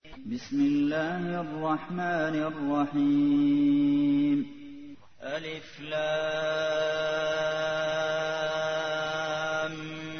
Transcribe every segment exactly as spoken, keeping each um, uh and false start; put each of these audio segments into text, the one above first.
بسم الله الرحمن الرحيم. ألف لام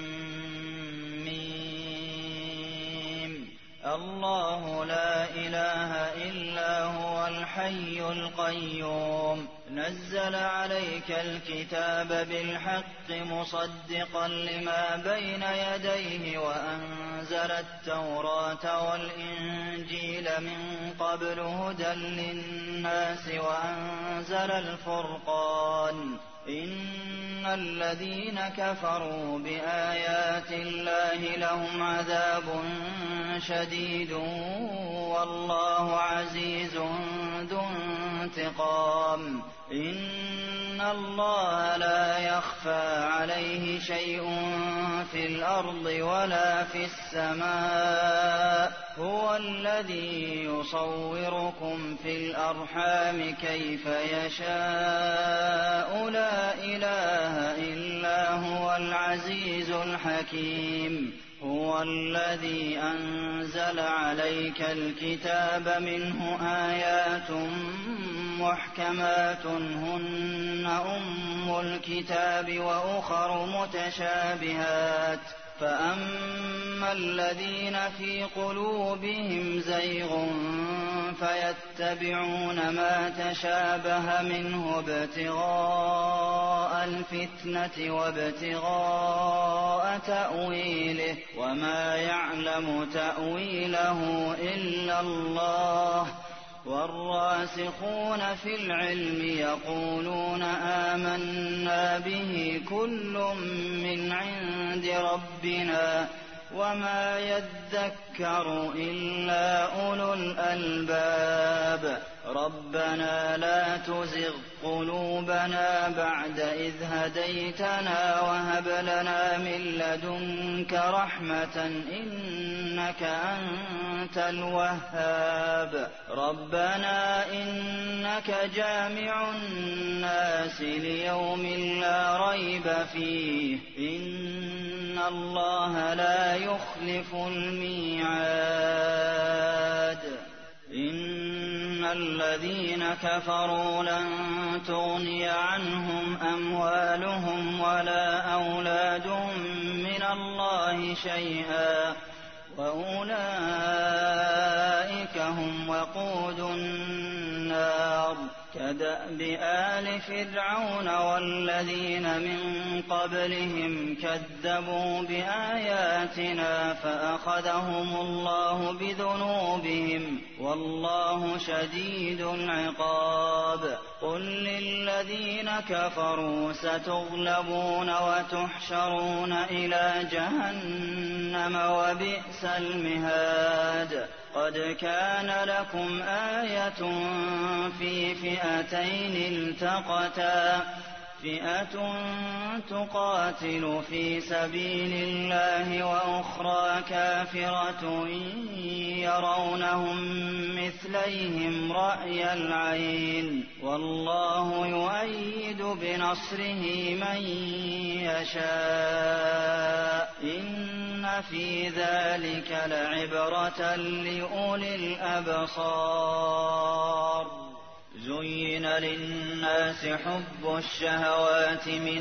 ميم. الله لا إله إلا هو الحي القيوم نزل عليك الكتاب بالحق مصدقا لما بين يديه وأنزل التوراة والإنجيل من قبل هدى للناس وأنزل الفرقان إن الذين كفروا بآيات الله لهم عذاب شديد والله عزيز ذو انتقام إن الله لا يخفى عليه شيء في الأرض ولا في السماء هو الذي يصوركم في الأرحام كيف يشاء لا إله إلا هو العزيز الحكيم هو الذي أنزل عليك الكتاب منه آيات محكمات هن أم الكتاب وأخر متشابهات فأما الذين في قلوبهم زيغ فيتبعون ما تشابه منه ابتغاء الفتنة وابتغاء تأويله وما يعلم تأويله إلا الله والراسخون في العلم يقولون آمنا به كل من عند ربنا وما يذكر إلا أولو الألباب ربنا لا تزغ قلوبنا بعد إذ هديتنا وهب لنا من لدنك رحمة إنك أنت الوهاب ربنا إنك جامع الناس ليوم لا ريب فيه إن الله لا يخلف الميعاد إن الذين كفروا لن تغني عنهم أموالهم ولا أولادهم من الله شيئا وأولئك هم وقود النار كدأب آل فرعون والذين من قبلهم كذبوا بآياتنا فأخذهم الله بذنوبهم والله شديد العقاب قل للذين كفروا ستغلبون وتحشرون إلى جهنم وبئس المهاد قد كان لكم آية في فئتين التقتا فئة تقاتل في سبيل الله وأخرى كافرة يرونهم مثليهم رأي العين والله يؤيد بنصره من يشاء إن في ذلك لعبرة لأولي الأبصار زين للناس حب الشهوات من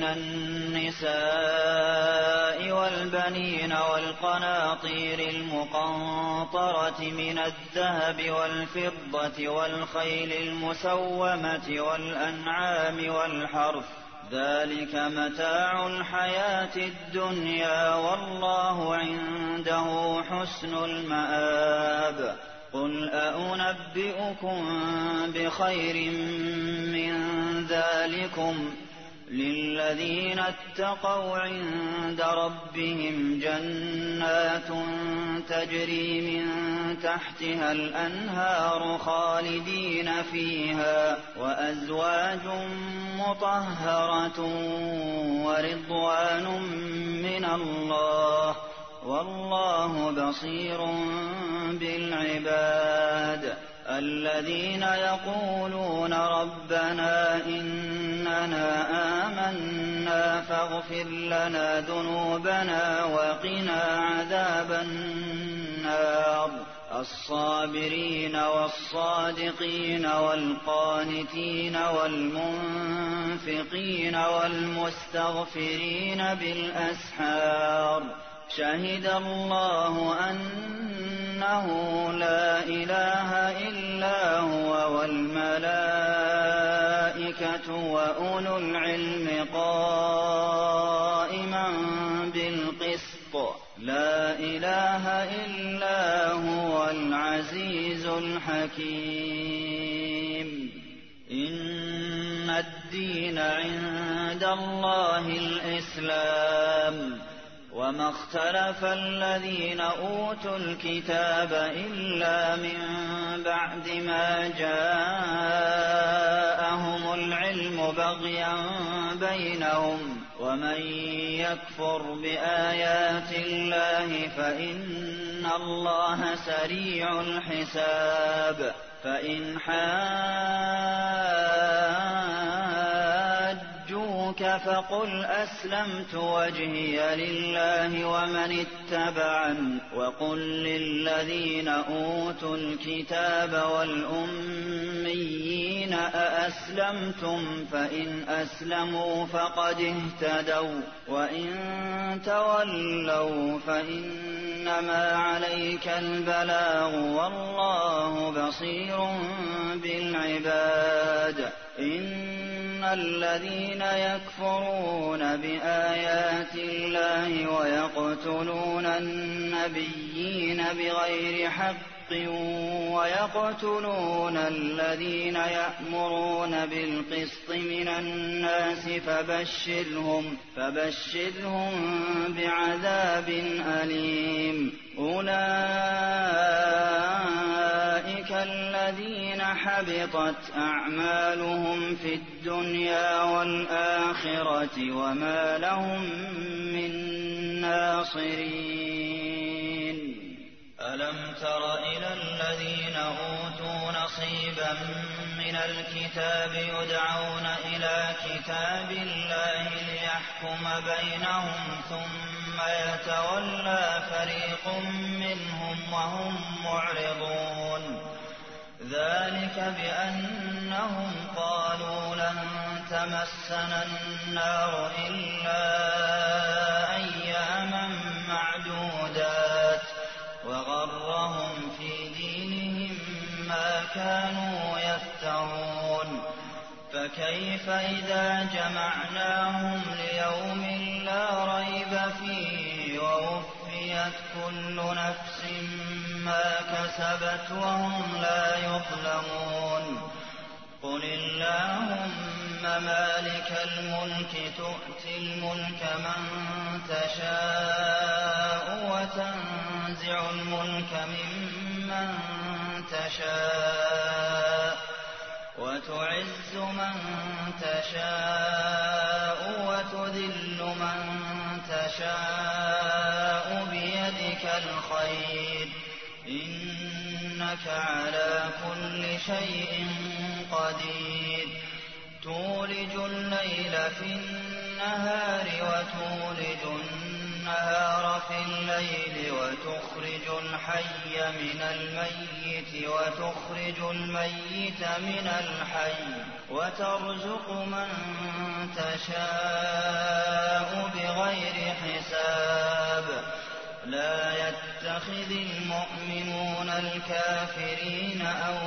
النساء والبنين والقناطير المقنطرة من الذهب والفضة والخيل المسومة والأنعام والحرث ذلك متاع الحياة الدنيا والله عنده حسن المآب قل أأنبئكم بخير من ذلكم للذين اتقوا عند ربهم جنات تجري من تحتها الأنهار خالدين فيها وأزواج مطهرة ورضوان من الله والله بصير بالعباد الذين يقولون ربنا إننا آمنا فاغفر لنا ذنوبنا وقنا عذاب النار الصابرين والصادقين والقانتين والمنفقين والمستغفرين بالأسحار شهد الله أنه لا إله إلا هو والملائكة وأولو العلم قائما بالقسط لا إله إلا هو العزيز الحكيم إن الدين عند الله الإسلام وما اختلف الذين أوتوا الكتاب إلا من بعد ما جاءهم العلم بغيا بينهم ومن يكفر بآيات الله فإن الله سريع الحساب فإن حاجوك فقل أسلمت وجهي لله ومن اتبعن وقل للذين أوتوا الكتاب والأميين أأسلمتم فإن أسلموا فقد اهتدوا وإن تولوا فإنما عليك البلاغ والله بصير بالعباد إن الذين يكفرون بآيات الله ويقتلون النبيين بغير حق ويقتلون الذين يأمرون بالقسط من الناس فبشرهم فبشرهم بعذاب أليم أولئك الذين حبطت أعمالهم في الدنيا والآخرة وما لهم من ناصرين ألم تر إلى الذين أوتوا نصيبا من الكتاب يدعون إلى كتاب الله ليحكم بينهم ثم يتولى فريق منهم وهم معرضون ذلك بأنهم قالوا لن تمسنا النار إلا أياما معدودات وغرهم في دينهم ما كانوا يفترون فكيف إذا جمعناهم ليوم لا ريب فيه ووفيت كل نفس ما كسبت وهم لا يظلمون قل اللهم مالك الملك تؤتي الملك من تشاء وتنزع الملك ممن تشاء وتعز من تشاء وتذل من تشاء بيدك الخير إنك على كل شيء قدير تولج الليل في النهار وتولج النهار في الليل وتخرج الحي من الميت وتخرج الميت من الحي وترزق من تشاء بغير حساب لا يتخذ المؤمنون الكافرين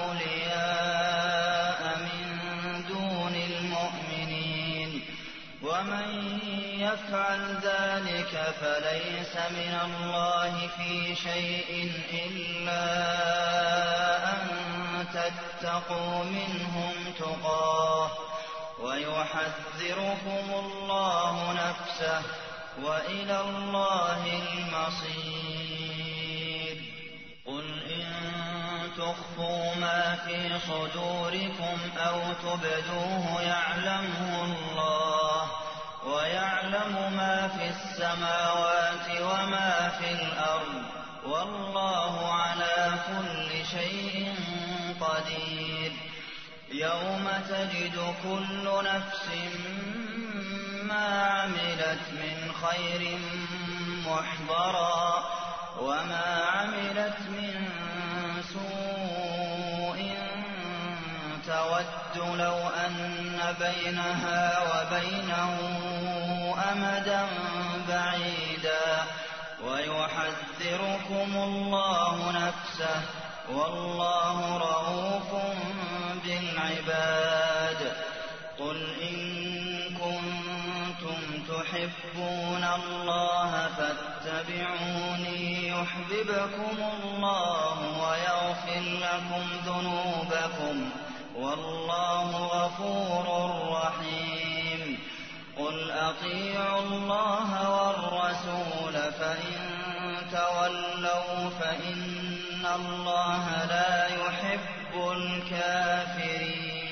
أولياء من دون المؤمنين ومن يفعل ذلك فليس من الله في شيء إلا أن تتقوا منهم تقاه ويحذركم الله نفسه وإلى الله المصير قل إن تخفوا ما في صدوركم أو تبدوه يعلمه الله ويعلم ما في السماوات وما في الأرض والله على كل شيء قدير يوم تجد كل نفس ما عملت من خير محضرا وما عملت من وَوَدُّ لَوْ أَنَّ بَيْنَهَا وَبَيْنَهُ أَمَدًا بَعِيدًا وَيُحَذِّرُكُمُ اللَّهُ نَفْسَهُ ۗ وَاللَّهُ رَءُوفٌ بِالْعِبَادِ. قُلْ إِن كُنتُمْ تُحِبُّونَ اللَّهَ فَاتَّبِعُونِي يُحْبِبْكُمُ اللَّهُ وَيَغْفِرْ لَكُمْ ذُنُوبَكُمْ ۗ وَاللَّهُ غَفُورٌ رَّحِيمٌ. قُلْ أَطِيعُوا اللَّهَ وَالرَّسُولَ فَإِن تَوَلَّوْا فَإِنَّ اللَّهَ لَا يُحِبُّ الْكَافِرِينَ.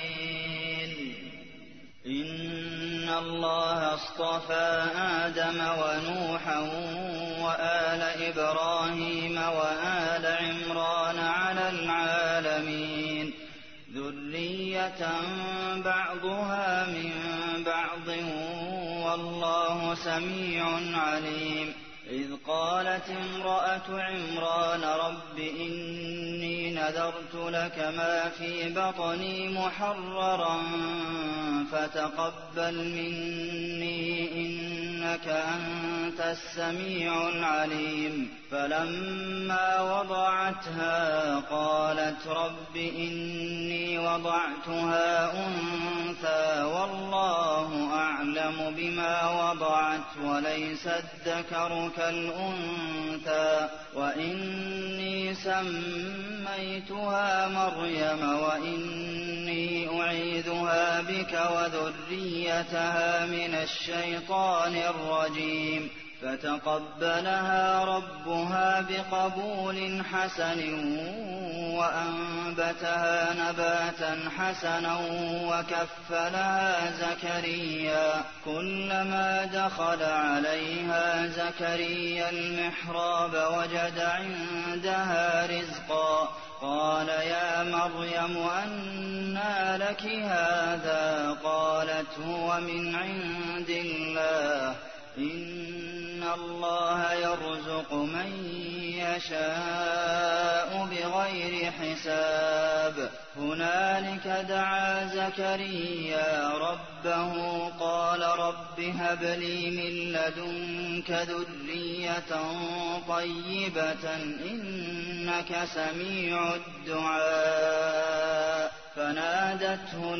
إِنَّ اللَّهَ اصْطَفَىٰ آدَمَ وَنُوحًا وَآلَ إِبْرَاهِيمَ وَآلَ عِمْرَانَ عَلَى الْعَالَمِينَ ذُرِّيَّةً بَعْضُهَا مِن بَعْضٍ ۖ وَاللَّهُ سَمِيعٌ عَلِيمٌ. إِذْ قَالَتِ امْرَأَتُ عِمْرَانَ رَبِّ إِنِّي نَذَرْتُ لَكَ مَا فِي بَطْنِي مُحَرَّرًا فَتَقَبَّلْ مِنِّي ۖ إِنَّكَ أَنتَ السَّمِيعُ الْعَلِيمُ. فَلَمَّا وَضَعَتْهَا قَالَتْ رَبِّ إِنِّي وَضَعْتُهَا أُنثَىٰ وَاللَّهُ أَعْلَمُ بِمَا وَضَعَتْ وَلَيْسَ الذَّكَرُ كَالْأُنثَىٰ وَإِنِّي سَمَّيْتُهَا مَرْيَمَ وَإِنِّي أُعِيذُهَا بِكَ وَذُرِّيَّتَهَا مِنَ الشَّيْطَانِ الرَّجِيمِ. فَتَقَبَّلَهَا رَبُّهَا بِقَبُولٍ حَسَنٍ وَأَنبَتَهَا نَبَاتًا حَسَنًا وَكَفَّلَهَا زَكَرِيَّا. كُلَّمَا دَخَلَ عَلَيْهَا زَكَرِيَّا الْمِحْرَابَ وَجَدَ عِندَهَا رِزْقًا قَالَ يَا مَرْيَمُ أَنَّىٰ لَكِ هَٰذَا ۖ قَالَتْ هُوَ مِنْ عِندِ اللَّهِ ۖ إِنَّ اللَّهَ يَرْزُقُ مَن يَشَاءُ بِغَيْرِ حِسَابٍ. هُنَالِكَ دَعَا زَكَرِيَّا رَبَّهُ قَالَ رَبِّ هَبْ لِي مِن لَّدُنكَ ذُرِّيَّةً طَيِّبَةً ۖ إِنَّكَ سَمِيعُ الدُّعَاءِ. فَنَادَتْهُ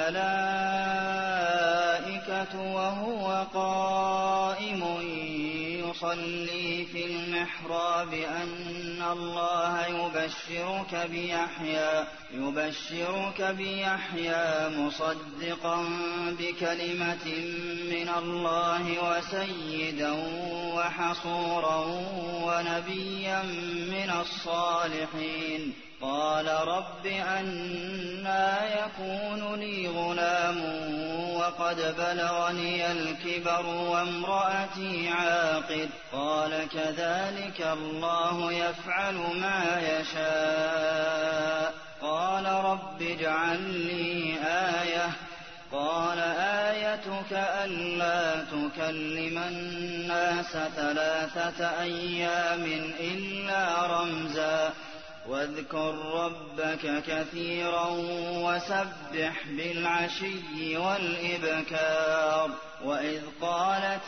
الْمَلَائِكَةُ وَهُوَ قَائِمٌ يُصَلِّي فِي الْمِحْرَابِ أَنَّ اللَّهَ يُبَشِّرُكَ بِيَحْيَىٰ يُبَشِّرُكَ بِيَحْيَىٰ مُصَدِّقًا بِكَلِمَةٍ مِّنَ اللَّهِ وَسَيِّدًا وَحَصُورًا وَنَبِيًّا مِّنَ الصَّالِحِينَ. قَالَ رَبِّ أَنَّىٰ يَكُونُ لِي غُلَامٌ وَقَدْ بَلَغَنِيَ الْكِبَرُ وَامْرَأَتِي عَاقِرٌ ۖ قَالَ كَذَٰلِكَ اللَّهُ يَفْعَلُ مَا يَشَاءُ. قَالَ رَبِّ اجْعَل لِّي آيَةً ۖ قَالَ آيَتُكَ أَلَّا تُكَلِّمَ النَّاسَ ثَلَاثَةَ أَيَّامٍ إِلَّا رَمْزًا ۗ وَاذْكُر رَّبَّكَ كَثِيرًا وَسَبِّحْ بِالْعَشِيِّ وَالْإِبْكَارِ. وَإِذْ قَالَتِ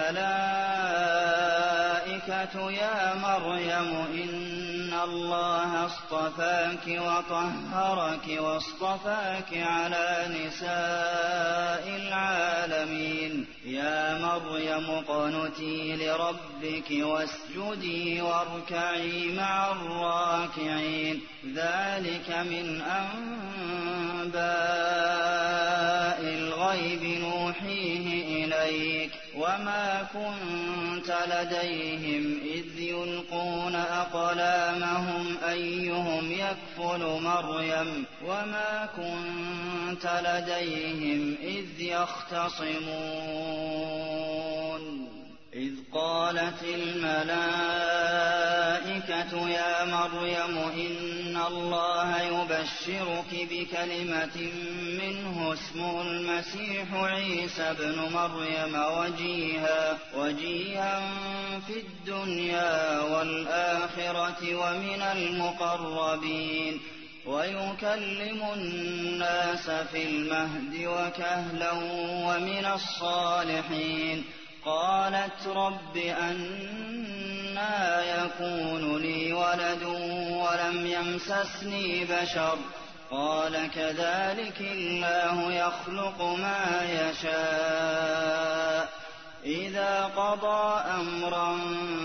الْمَلَائِكَةُ يَا مَرْيَمُ إِنَّ اللَّهَ اصْطَفَاكِ وَطَهَّرَكِ وَاصْطَفَاكِ عَلَىٰ نِسَاءِ الْعَالَمِينَ. يَا مَرْيَمُ اقْنُتِي لِرَبِّكِ وَاسْجُدِي وَارْكَعِي مَعَ الرَّاكِعِينَ. ذَٰلِكَ مِنْ أَنبَاءِ الْغَيْبِ نُوحِيهِ إِلَيْكَ ۖ وَمَا كُنتَ لَدَيْهِمْ إِذْ يُلْقُونَ أَقْلَامَهُمْ أَيُّهُمْ يَكْفُلُ مَرْيَمَ ۖ وَمَا كُنتَ لَدَيْهِمْ إِذْ يَخْتَصِمُونَ. إِذْ قَالَتِ الْمَلَائِكَةُ يَا مَرْيَمُ إِنَّ اللَّهَ يُبَشِّرُكِ بِكَلِمَةٍ مِّنْهُ اسْمُهُ الْمَسِيحُ عِيسَى ابْنُ مَرْيَمَ وَجِيهًا وَجِيهًا فِي الدُّنْيَا وَالْآخِرَةِ وَمِنَ الْمُقَرَّبِينَ. ويكلم الناس في المهد وكهلا ومن الصالحين. قالت رب أنى يكون لي ولد ولم يمسسني بشر قال كذلك الله يخلق ما يشاء إذا قضى أمرا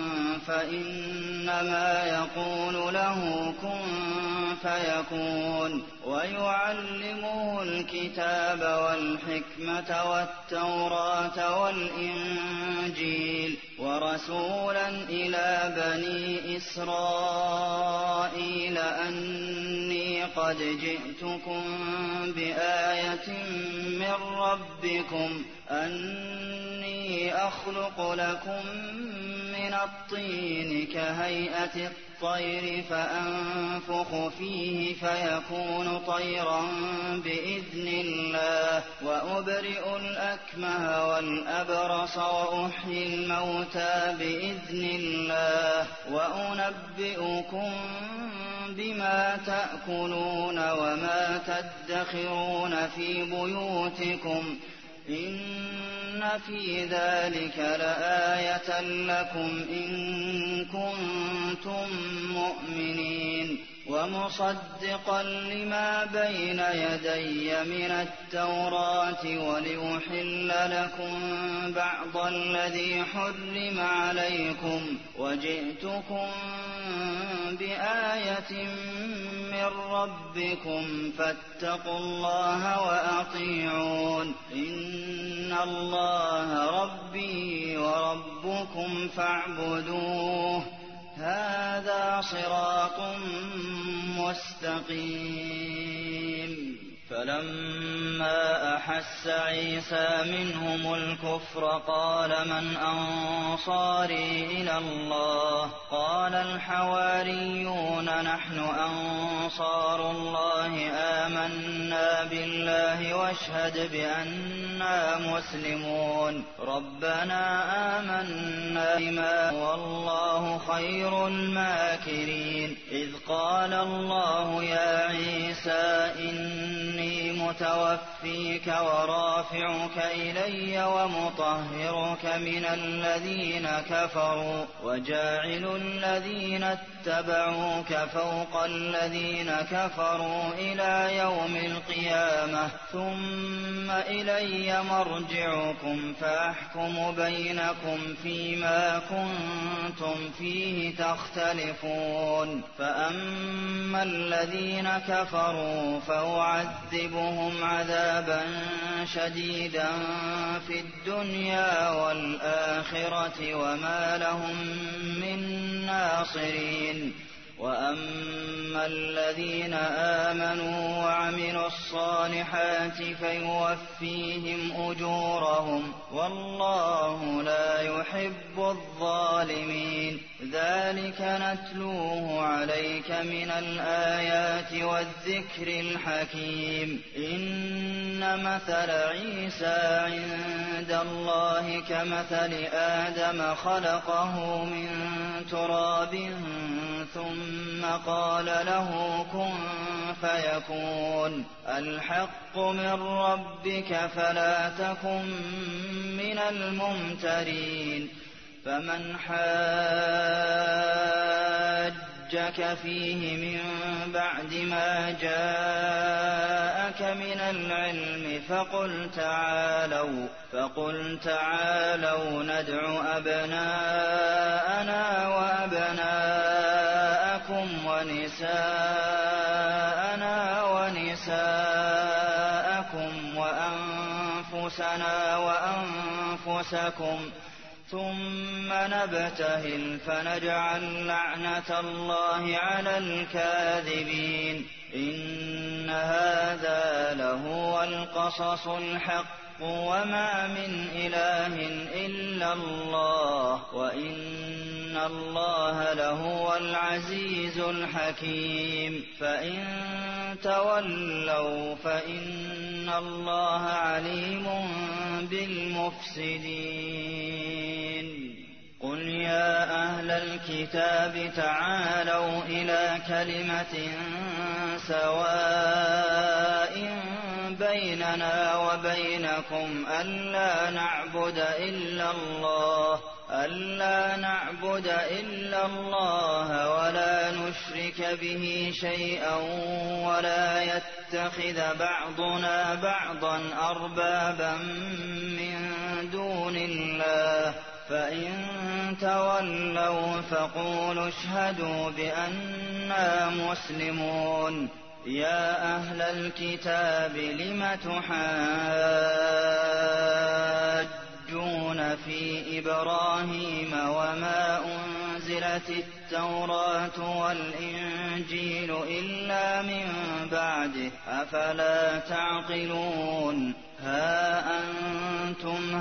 فإنما يقول له كن فيكون. ويعلمه الكتاب والحكمة والتوراة والإنجيل ورسولا إلى بني إسرائيل أني قد جئتكم بآية من ربكم أني أخلق لكم من الطين كهيئة الطير فأنفخ فيه فيكون طيرا بإذن الله وأبرئ الأكمه والأبرص وأحيي الموتى بإذن الله وأنبئكم بما تأكلون وما تدخرون في بيوتكم إن في ذلك لآية لكم إن كنتم مؤمنين. ومصدقا لما بين يدي من التوراة ولأحل لكم بعض الذي حرم عليكم وجئتكم بآية من ربكم فاتقوا الله وأطيعون إن الله ربي وربكم فاعبدوه هذا صراط مستقيم. فلما أحس عيسى منهم الكفر قال من أنصاري إلى الله قال الحواريون نحن أنصار الله آمنا بالله واشهد بأننا مسلمون. ربنا آمنا بما والله خير الماكرين. إذ قال الله يا عيسى إني متوفيك ورافعك إلي ومطهرك من الذين كفروا وجاعل الذين اتبعوك فوق الذين كفروا إلى يوم القيامة ثم إلي مرجعكم فأحكم بينكم فيما كنتم فيه تختلفون. فأما الذين كفروا فأعذبهم عذابا شديدا في الدنيا والآخرة وما لهم من ناصرين. وأما الذين آمنوا وعملوا الصالحات فيوفيهم أجورهم والله لا يحب الظالمين. ذلك نتلوه عليك من الآيات والذكر الحكيم. إن مثل عيسى عند الله كمثل آدم خلقه من تراب ثم قال له كن فيكون. الحق من ربك فلا تكن من الممترين. فمن حاجك فيه من بعد ما جاءك من العلم فقل تعالوا فقل تعالوا ندع أبناءنا وأبناءكم ونساءنا ونساءكم وأنفسنا وأنفسكم ثم نبتهل فنجعل لعنة الله على الكاذبين. إن هذا لهو القصص الحق وما من إله إلا الله وإن الله لهو العزيز الحكيم. فإن تولوا فإن الله عليم بالمفسدين. قل يا أهل الكتاب تعالوا إلى كلمة سواء بيننا وبينكم ألا نعبد إلا الله ألا نعبد إلا الله ولا نشرك به شيئا ولا يتخذ بعضنا بعضا أربابا من دون الله فإن تولوا فقولوا اشهدوا بأننا مسلمون يا أهل الكتاب لم تحاجون في إبراهيم وما أنزلت التوراة والإنجيل إلا من بعده أفلا تعقلون ها أنتم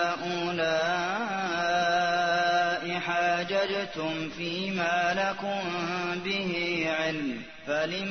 هؤلاء حاججتم فيما لكم به علم فلم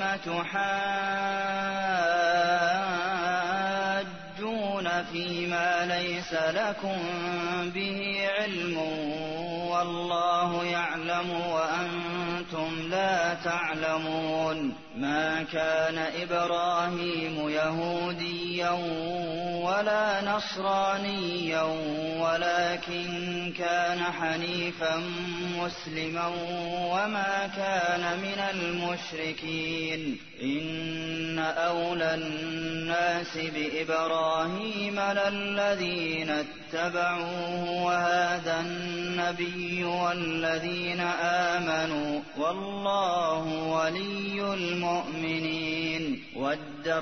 تحاجون فيما ليس لكم به علم والله يعلم وأنتم لا تعلمون ما كان إبراهيم يهوديا ولا نصرانيا ولكن كان حنيفا مسلما وما كان من المشركين إن أولى الناس بإبراهيم للذين اتبعوه وهذا النبي والذين آمنوا والله ولي المؤمنين ودت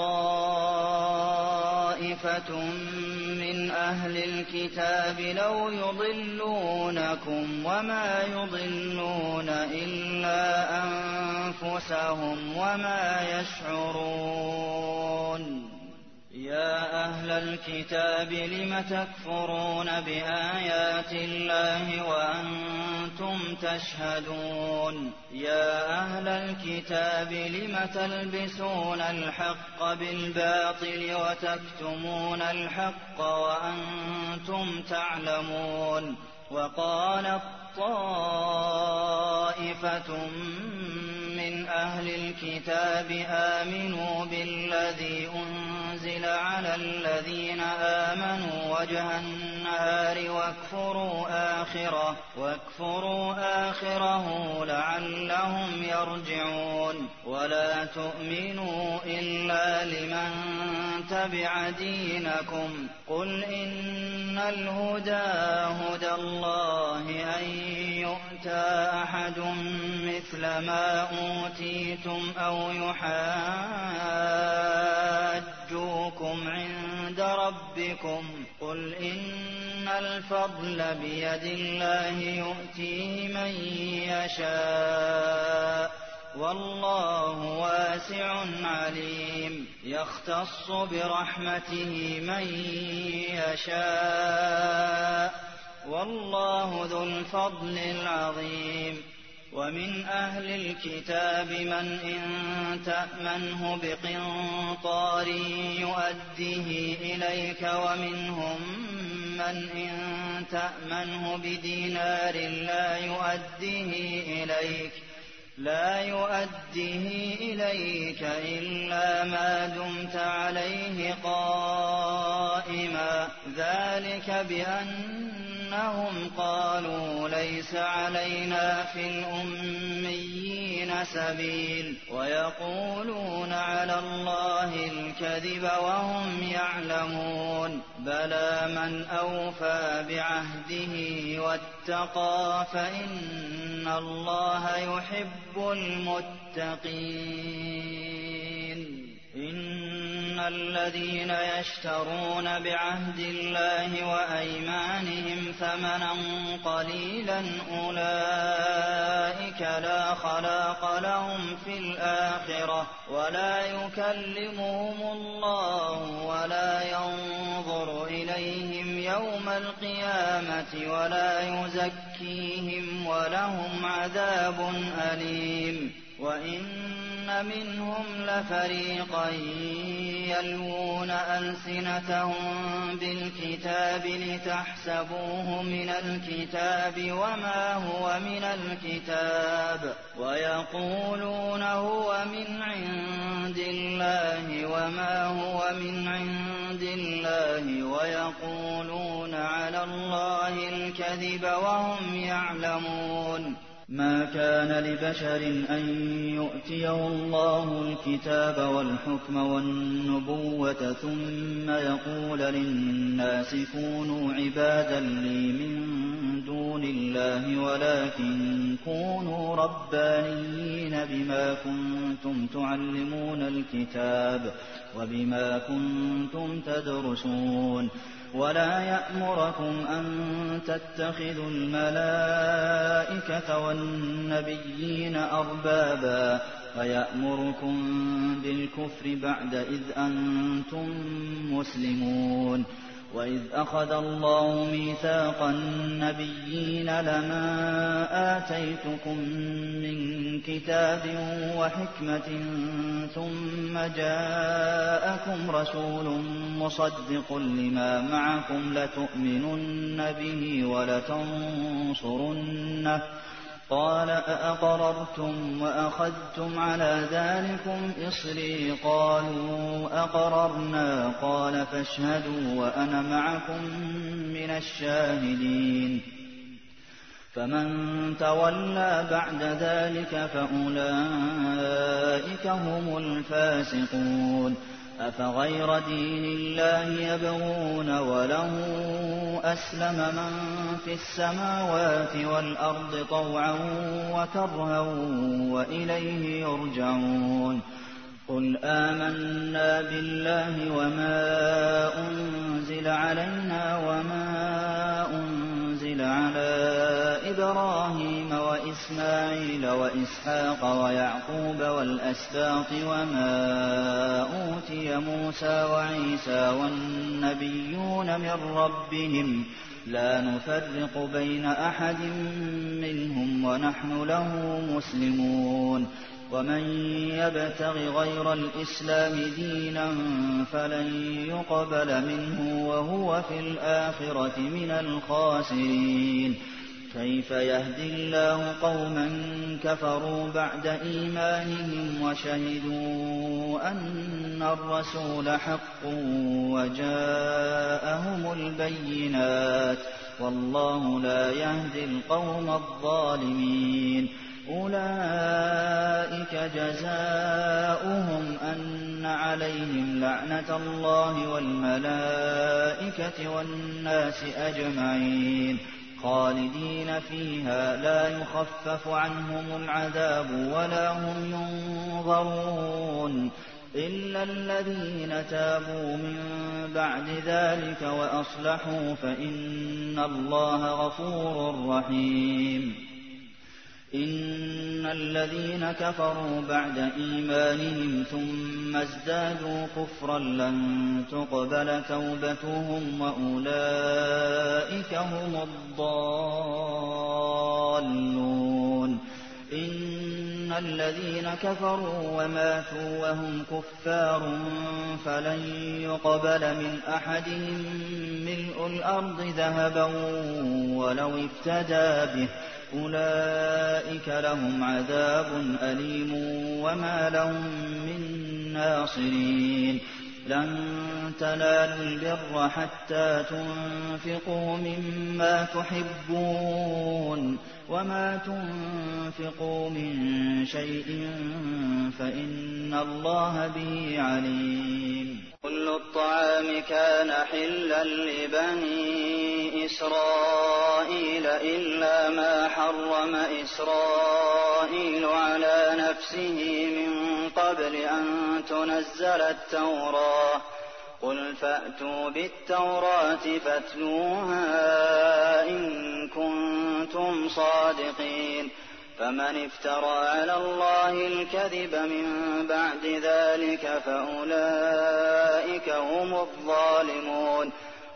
طائفة من أهل الكتاب لو يضلونكم وما يضلون إلا أنفسهم وما يشعرون يا أهل الكتاب لم تكفرون بآيات الله وأنتم تشهدون يا أهل الكتاب لم تلبسون الحق بالباطل وتكتمون الحق وأنتم تعلمون وقالت طائفة من أهل الكتاب آمنوا بالذي أنزل على الذين آمنوا وجه النهار واكفروا آخره واكفروا آخره لعلهم يرجعون ولا تؤمنوا إلا لمن تبع دينكم قل إن الهدى هدى الله أن يؤتى أحد مثل ما أوتيتم أو يحاجوكم عند ربكم قل إن الفضل بيد الله يؤتيه من يشاء والله واسع عليم يختص برحمته من يشاء والله ذو الفضل العظيم ومن أهل الكتاب من إن تأمنه بقنطار يؤديه إليك ومنهم من إن تأمنه بدينار لا يؤديه إليك لا يؤديه إليك إلا ما دمت عليه قائما ذلك بأنهم قالوا ليس علينا في الأميين سبيل ويقولون على الله الكذب وهم يعلمون بلى من أوفى بعهده واتقى فإن الله يحب المتقين إن الذين يشترون بعهد الله وأيمانهم ثمنا قليلا أولئك لا خلاق لهم في الآخرة ولا يكلمهم الله ولا ينظر إليهم يوم القيامة ولا يزكيهم ولهم عذاب أليم وإن وَإِنَّ مِنْهُمْ لَفَرِيقًا يَلْوُونَ أَلْسِنَتَهُم بِالْكِتَابِ لِتَحْسَبُوهُ مِنَ الْكِتَابِ وَمَا هُوَ مِنَ الْكِتَابِ وَيَقُولُونَ هُوَ مِنْ عِندِ اللَّهِ وَمَا هُوَ مِنْ عِندِ اللَّهِ وَيَقُولُونَ عَلَى اللَّهِ الْكَذِبَ وَهُمْ يَعْلَمُونَ. مَا كَانَ لِبَشَرٍ أَن يُؤْتِيَهُ اللَّهُ الْكِتَابَ وَالْحُكْمَ وَالنُّبُوَّةَ ثُمَّ يَقُولَ لِلنَّاسِ كُونُوا عِبَادًا لِّي مِن دُونِ اللَّهِ وَلَٰكِن كُونُوا رَبَّانِيِّينَ بِمَا كُنتُمْ تُعَلِّمُونَ الْكِتَابَ وَبِمَا كُنتُمْ تَدْرُسُونَ. وَلَا يَأْمُرَكُمْ أَن تَتَّخِذُوا الْمَلَائِكَةَ وَالنَّبِيِّينَ أَرْبَابًا وَيَأْمُرُكُم بِالْكُفْرِ بَعْدَ إِذْ أَنتُم مُّسْلِمُونَ. وَإِذْ أَخَذَ اللَّهُ مِيثَاقَ النَّبِيِّينَ لَمَا آتَيْتُكُم مِّن كِتَابٍ وَحِكْمَةٍ ثُمَّ جَاءَكُمْ رَسُولٌ مُّصَدِّقٌ لِّمَا مَعَكُمْ لَتُؤْمِنُنَّ بِهِ وَلَتَنصُرُنَّهُ ۚ قَالَ أَأَقْرَرْتُمْ وَأَخَذْتُمْ عَلَىٰ ذَٰلِكُمْ إِصْرِي ۖ قَالُوا أَقْرَرْنَا ۚ قَالَ فَاشْهَدُوا وَأَنَا مَعَكُم مِّنَ الشَّاهِدِينَ. فَمَن تَوَلَّىٰ بَعْدَ ذَٰلِكَ فَأُولَٰئِكَ هُمُ الْفَاسِقُونَ. أَفَغَيْرَ دِينِ اللَّهِ يَبْغُونَ وَلَهُ أَسْلَمَ مَن فِي السَّمَاوَاتِ وَالْأَرْضِ طَوْعًا وَكَرْهًا وَإِلَيْهِ يُرْجَعُونَ. قُلْ آمَنَّا بِاللَّهِ وَمَا أُنزِلَ عَلَيْنَا وَمَا أُنزِلَ عَلَىٰ إِبْرَاهِيمَ وَإِسْمَاعِيلَ وَإِسْحَاقَ وَيَعْقُوبَ وَالْأَسْبَاطِ وَمَا أُوتِيَ مُوسَىٰ وَعِيسَىٰ وَالنَّبِيُّونَ مِن رَّبِّهِمْ لَا نُفَرِّقُ بَيْنَ أَحَدٍ مِّنْهُمْ وَنَحْنُ لَهُ مُسْلِمُونَ. وَمَن يَبْتَغِ غَيْرَ الْإِسْلَامِ دِينًا فَلَن يُقْبَلَ مِنْهُ وَهُوَ في الْآخِرَةِ مِنَ الْخَاسِرِينَ. كَيْفَ يَهْدِي اللَّهُ قَوْمًا كَفَرُوا بَعْدَ إِيمَانِهِمْ وَشَهِدُوا أَنَّ الرَّسُولَ حَقٌّ وَجَاءَهُمُ الْبَيِّنَاتُ ۚ وَاللَّهُ لَا يَهْدِي الْقَوْمَ الظَّالِمِينَ. أُولَٰئِكَ جَزَاؤُهُمْ أَنَّ عَلَيْهِمْ لَعْنَةَ اللَّهِ وَالْمَلَائِكَةِ وَالنَّاسِ أَجْمَعِينَ خَالِدِينَ فِيهَا لَا يُخَفَّفُ عَنْهُمُ الْعَذَابُ وَلَا هُمْ يُنظَرُونَ إِلَّا الَّذِينَ تَابُوا مِن بَعْدِ ذَٰلِكَ وَأَصْلَحُوا فَإِنَّ اللَّهَ غَفُورٌ رَّحِيمٌ. إِنَّ الَّذِينَ كَفَرُوا بَعْدَ إِيمَانِهِمْ ثُمَّ ازْدَادُوا كُفْرًا لَّن تُقْبَلَ تَوْبَتُهُمْ وَأُولَٰئِكَ هُمُ الضَّالُّونَ. إِنَّ الَّذِينَ كَفَرُوا وَمَاتُوا وَهُمْ كُفَّارٌ فَلَن يُقْبَلَ مِنْ أَحَدِهِم مِّلْءُ الْأَرْضِ ذَهَبًا وَلَوِ افْتَدَىٰ بِهِ ۗ أُولَٰئِكَ لَهُمْ عَذَابٌ أَلِيمٌ وَمَا لَهُم مِّن نَّاصِرِينَ. لَن تَنَالُوا الْبِرَّ حَتَّىٰ تُنفِقُوا مِمَّا تُحِبُّونَ ۚ وَمَا تُنفِقُوا مِن شَيْءٍ فَإِنَّ اللَّهَ بِهِ عَلِيمٌ. كُلُّ الطَّعَامِ كَانَ حِلًّا لِّبَنِي إِسْرَائِيلَ إِلَّا مَا حَرَّمَ إِسْرَائِيلُ عَلَىٰ نَفْسِهِ مِن قَبْلِ أَن تُنَزَّلَ التَّوْرَاةُ ۗ قُلْ فَأْتُوا بِالتَّوْرَاةِ فَاتْلُوهَا إِن كُنتُمْ صَادِقِينَ. فَمَنِ افْتَرَىٰ عَلَى اللَّهِ الْكَذِبَ مِن بَعْدِ ذَٰلِكَ فَأُولَٰئِكَ هُمُ الظَّالِمُونَ.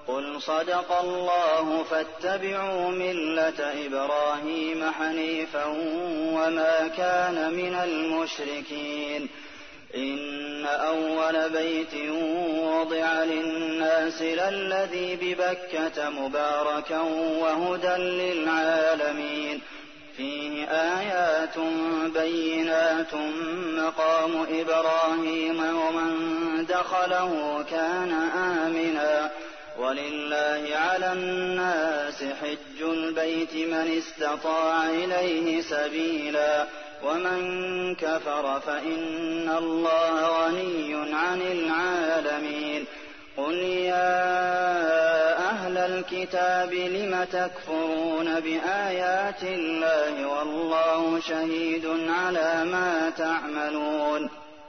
قل صدق الله فاتبعوا ملة إبراهيم حنيفا وما كان من المشركين إن أول بيت وضع للناس للذي ببكة مباركا وهدى للعالمين فيه آيات بينات مقام إبراهيم ومن دخله كان آمنا ولله على الناس حج البيت من استطاع إليه سبيلا ومن كفر فإن الله غني عن العالمين قل يا أهل الكتاب لم تكفرون بآيات الله والله شهيد على ما تعملون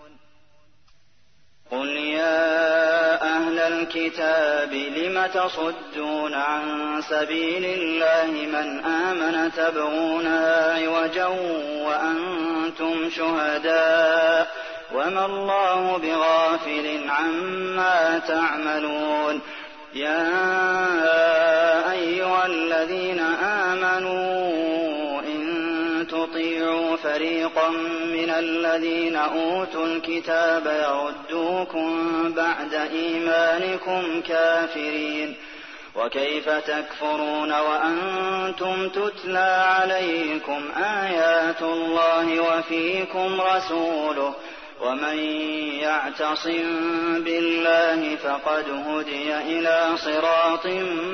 قل يا أهل الكتاب لم تصدون عن سبيل الله من آمن تبغونها عوجا وأنتم شهداء وما الله بغافل عما تعملون يا أيها الذين آمنوا إن تطيعوا فريقا من الذين أوتوا الكتاب يردوكم بعد إيمانكم كافرين وكيف تكفرون وأنتم تتلى عليكم آيات الله وفيكم رسوله ومن يعتصم بالله فقد هدي إلى صراط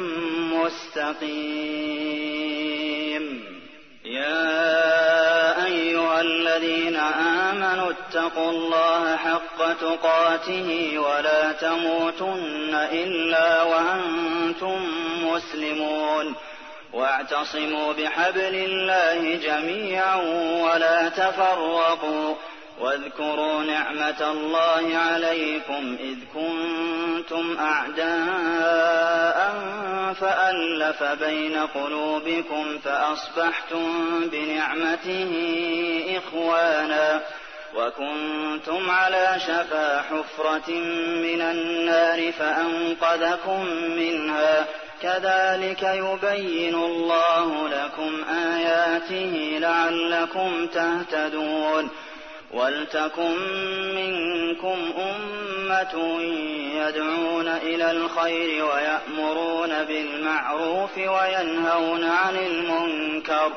مستقيم يا أيها الذين آمنوا اتقوا الله حق تقاته ولا تموتن إلا وأنتم مسلمون واعتصموا بحبل الله جميعا ولا تفرقوا واذكروا نعمة الله عليكم إذ كنتم أعداء فألف بين قلوبكم فأصبحتم بنعمته إخوانا وكنتم على شفا حفرة من النار فأنقذكم منها كذلك يبين الله لكم آياته لعلكم تهتدون ولتكن منكم أمة يدعون إلى الخير ويأمرون بالمعروف وينهون عن المنكر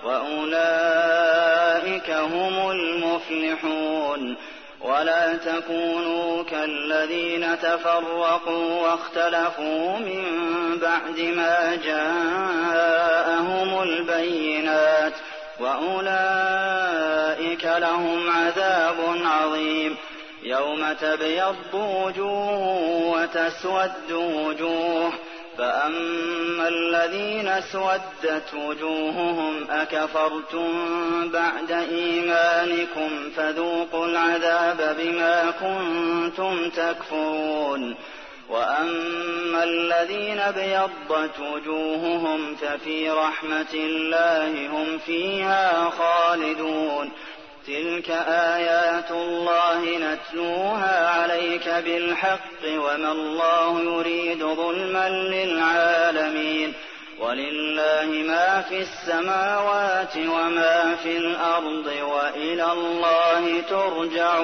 وأولئك هم المفلحون ولا تكونوا كالذين تفرقوا واختلفوا من بعد ما جاءهم البينات وأولئك لهم عذاب عظيم يوم تبيض وجوه وتسود وجوه فأما الذين اسودت وجوههم أكفرتم بعد إيمانكم فذوقوا العذاب بما كنتم تكفرون وأما الذين ابيضت وجوههم ففي رحمة الله هم فيها خالدون تلك آيات الله نتلوها عليك بالحق وما الله يريد ظلما للعالمين ولله ما في السماوات وما في الأرض وإلى الله ترجع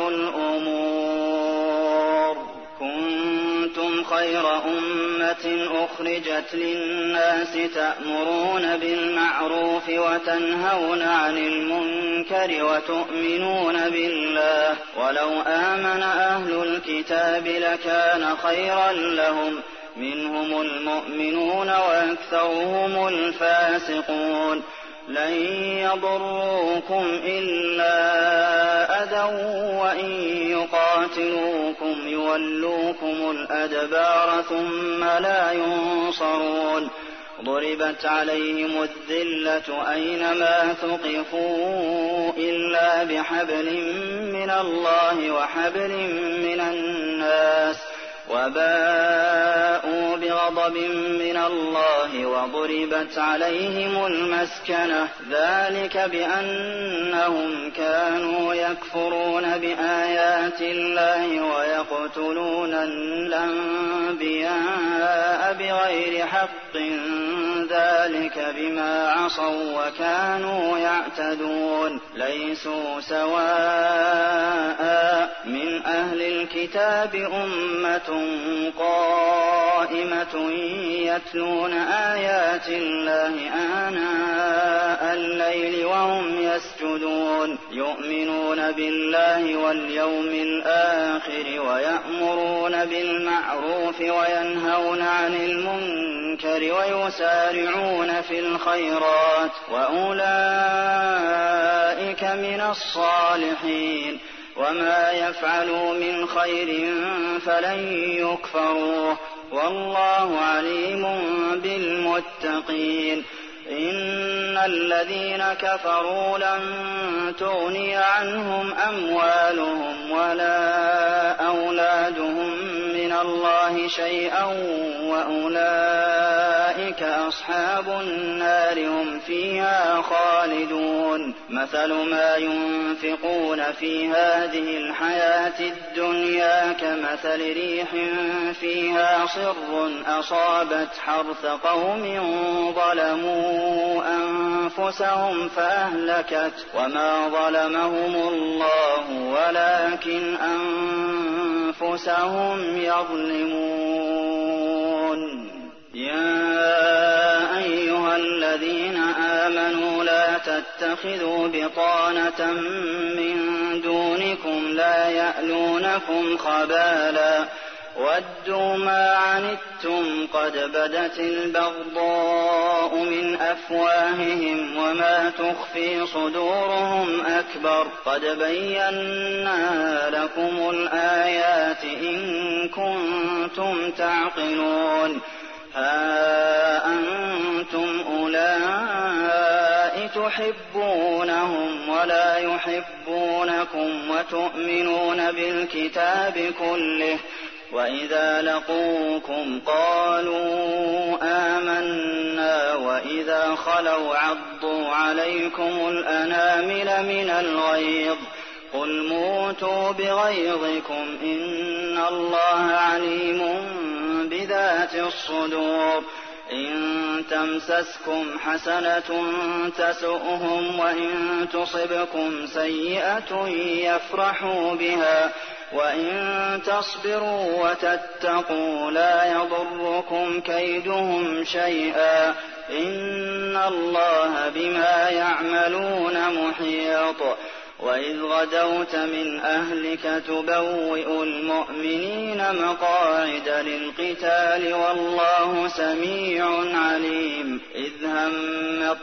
الأمور كنتم خير أمة أخرجت للناس تأمرون بالمعروف وتنهون عن المنكر وتؤمنون بالله ولو آمن أهل الكتاب لكان خيرا لهم منهم المؤمنون وأكثرهم الفاسقون لن يضروكم إلا أذى وإن يقاتلوكم يولوكم الأدبار ثم لا ينصرون ضربت عليهم الذلة أينما ثقفوا إلا بحبل من الله وحبل من الناس وباءوا بغضب من الله وضربت عليهم المسكنة ذلك بأنهم كانوا يكفرون بآيات الله ويقتلون الأنبياء بغير حق ذلك بما عصوا وكانوا يعتدون ليسوا سواء من أهل الكتاب أمة قائمة يتلون آيات الله آناء الليل وهم يسجدون يؤمنون بالله واليوم الآخر ويأمرون بالمعروف وينهون عن المنكر ويسارعون في الخيرات وأولئك من الصالحين وما يفعلوا من خير فلن يكفروه والله عليم بالمتقين إن الذين كفروا لن تغني عنهم أموالهم ولا أولادهم من الله شيئا وأولئك أصحاب النار هم فيها خالدون مثل ما ينفقون في هذه الحياة الدنيا كمثل ريح فيها صر أصابت حرث قوم ظلموا أنفسهم فأهلكت وما ظلمهم الله ولكن أنفسهم يظلمون يا أيها الذين آمنوا لا تتخذوا بطانة من دونكم لا يألونكم خبالا ودوا ما عنتم قد بدت البغضاء من أفواههم وما تخفي صدورهم أكبر قد بينا لكم الآيات إن كنتم تعقلون ها أنتم أولئك تحبونهم ولا يحبونكم وتؤمنون بالكتاب كله وإذا لقوكم قالوا آمنا وإذا خلوا عضوا عليكم الأنامل من الغيظ قل موتوا بغيظكم إن الله عليم بذات الصدور إن تمسسكم حسنة تسؤهم وإن تصبكم سيئة يفرحوا بها وإن تصبروا وتتقوا لا يضركم كيدهم شيئا إن الله بما يعملون محيط وإذ غدوت من أهلك تبوئ المؤمنين مقاعد للقتال والله سميع عليم إذ هم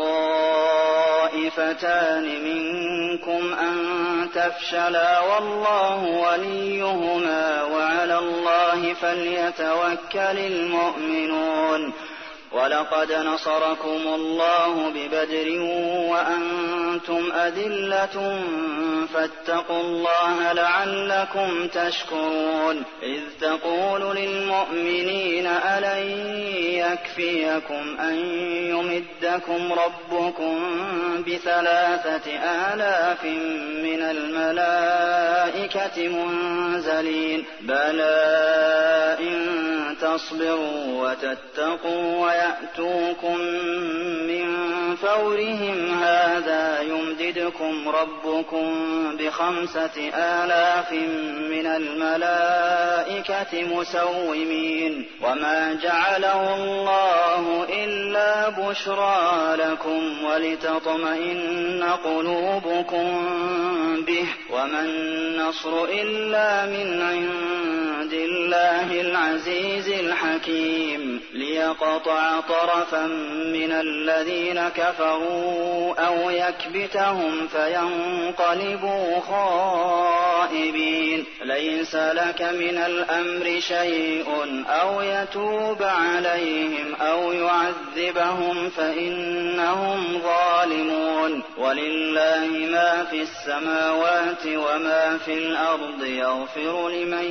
الطائفتان منكم أن تفشلا والله وليهما وعلى الله فليتوكل المؤمنون ولقد نصركم الله ببدر وأنتم أذلة فاتقوا الله لعلكم تشكرون إذ تقول للمؤمنين ألن يكفيكم أن يمدكم ربكم بثلاثة آلاف من الملائكة منزلين بلى إن تصبروا وتتقوا ويأتوكم من فورهم هذا يمددكم ربكم بخمسة آلاف من الملائكة مسومين وما جعله الله إلا بشرى لكم ولتطمئن قلوبكم به وما النصر إلا من عند الله العزيز الحكيم ليقطع طرفا من الذين كفروا أو يكبتهم فينقلبوا خائبين ليس لك من الأمر شيء أو يتوب عليهم أو يعذبهم فإنهم ظالمون ولله ما في السماوات وما في الأرض يغفر لمن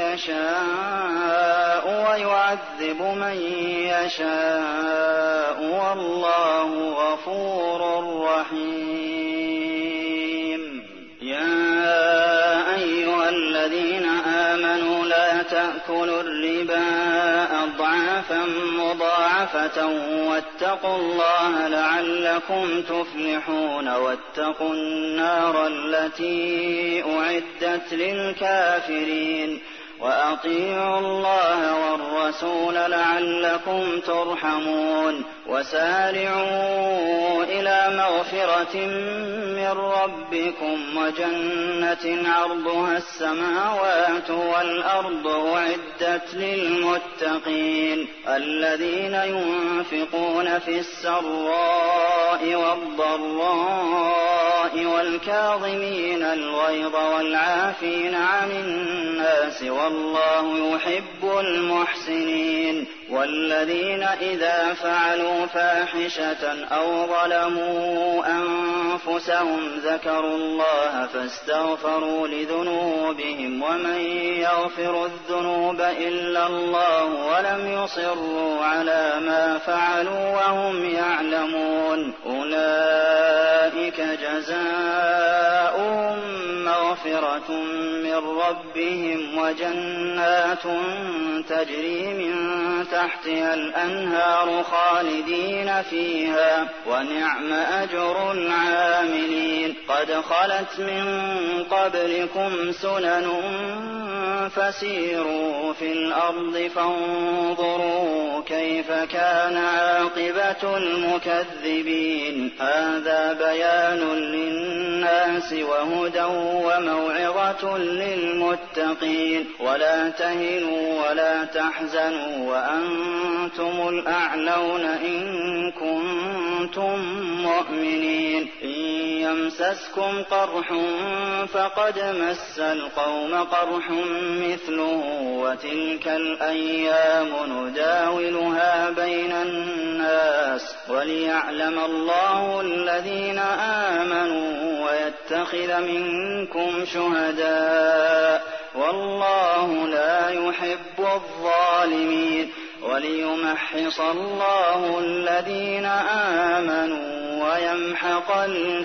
يشاء ويعذب من يشاء والله غفور رحيم يا أيها الذين آمنوا لا تأكلوا الربا أضعافا مضاعفة واتقوا الله لعلكم تفلحون واتقوا النار التي أعدت للكافرين وأطيعوا الله والرسول لعلكم ترحمون وسارعوا إلى مغفرة من ربكم وجنة عرضها السماوات والأرض أعدت للمتقين الذين ينفقون في السراء والضراء والكاظمين الغيظ والعافين عن الناس والله يحب المحسنين والذين إذا فعلوا فاحشة أو ظلموا أنفسهم ذكروا الله فاستغفروا لذنوبهم ومن يغفر الذنوب إلا الله ولم يصروا على ما فعلوا وهم يعلمون أولئك جزاؤهم مغفرة من ربهم وجنات تجري من تحتها الأنهار خالدين فيها ونعم أجر العاملين قد خلت من قبلكم سنن فسيروا في الأرض فانظروا كيف كان عاقبة المكذبين هذا بيان للناس وهدى وموعظة للمتقين ولا تهنوا ولا تحزنوا وأنتم الأعلون إن كنتم مؤمنين إن يمسسكم قرح فقد مس القوم قرح مثله وتلك الأيام نداولها بين الناس وليعلم الله الذين آمنوا ويتخذ منكم شهداء والله لا يحب الظالمين وليمحص الله الذين آمنوا ويمحق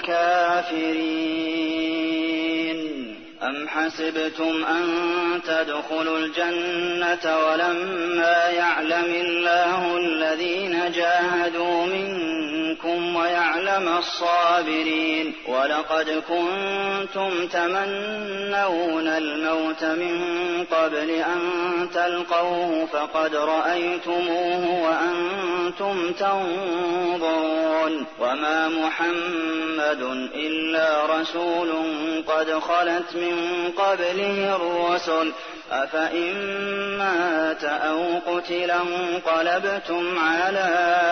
الكافرين أم حسبتم أن تدخلوا الجنة ولما يعلم الله الذين جاهدوا منكم ويعلم الصابرين ولقد كنتم تمنون الموت من قبل أن تلقوه فقد رأيتموه وأنتم تنظرون وما محمد إلا رسول قد خلت من من قبله الرسل أفإن مات أو قتل انقلبتم على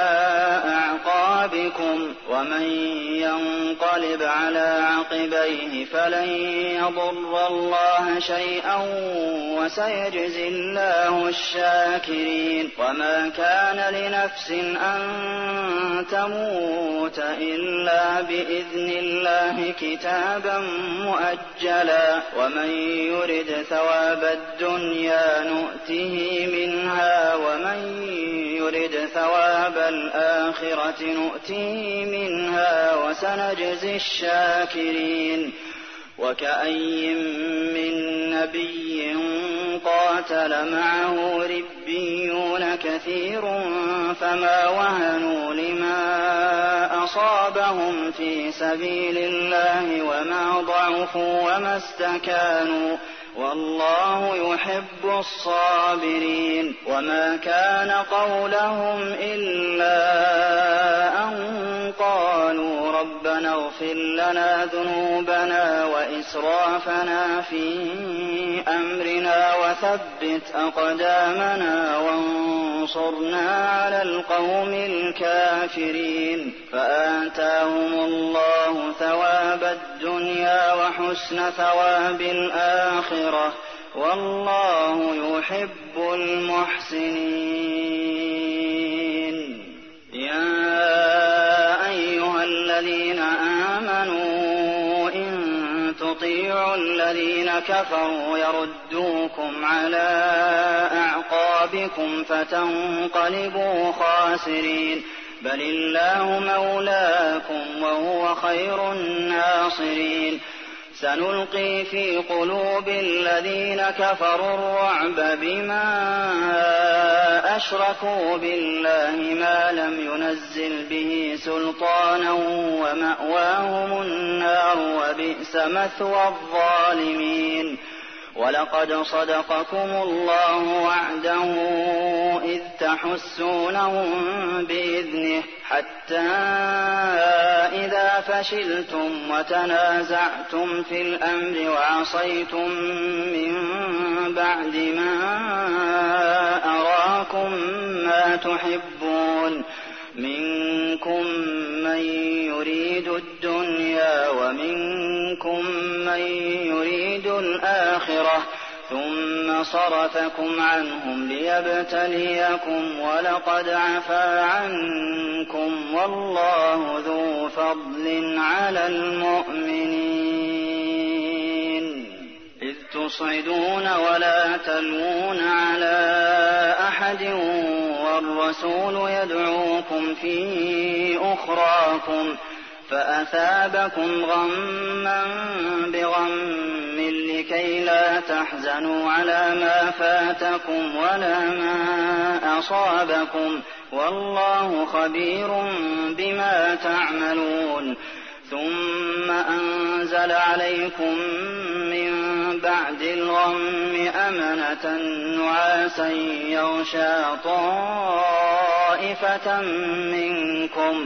أعقابكم ومن ينقلب على عقبيه فلن يضر الله شيئا وسيجزي الله الشاكرين وما كان لنفس أن تموت إلا بإذن الله كتابا مؤجلا ومن يرد ثواب الدنيا نؤته منها ومن يرد ثواب الآخرة نؤته منها وسنجزي الشاكرين وكأي من نبي قاتل معه ربيون كثير فما وهنوا لما أصابهم في سبيل الله وما ضعفوا وما استكانوا والله يحب الصابرين وما كان قولهم إلا أن قالوا ربنا اغفر لنا ذنوبنا وإسرافنا في أمرنا وثبت أقدامنا وانصرنا على القوم الكافرين فآتاهم الله ثواب الدنيا وحسن ثواب الآخرة والله يحب المحسنين. يا أيها الذين آمنوا إن تطيعوا الذين كفروا يردوكم على أعقابكم فتنقلبوا خاسرين بل الله مولاكم وهو خير الناصرين. سنلقي في قلوب الذين كفروا الرعب بما أشركوا بالله ما لم ينزل به سلطانا ومأواهم النار وبئس مثوى الظالمين. ولقد صدقكم الله وعده إذ تحسونهم بإذنه حتى إذا فشلتم وتنازعتم في الأمر وعصيتم من بعد ما أراكم ما تحبون منكم من يريد الدنيا ومنكم من يريد الآخرة ثم صرفكم عنهم ليبتليكم ولقد عفا عنكم والله ذو فضل على المؤمنين. إذ تصعدون ولا تلوون على أحد والرسول يدعوكم في أخراكم فأثابكم غما بغم لكي لا تحزنوا على ما فاتكم ولا ما أصابكم والله خبير بما تعملون. ثم أنزل عليكم من بعد الغم أمنة نعاسا يغشى طائفة منكم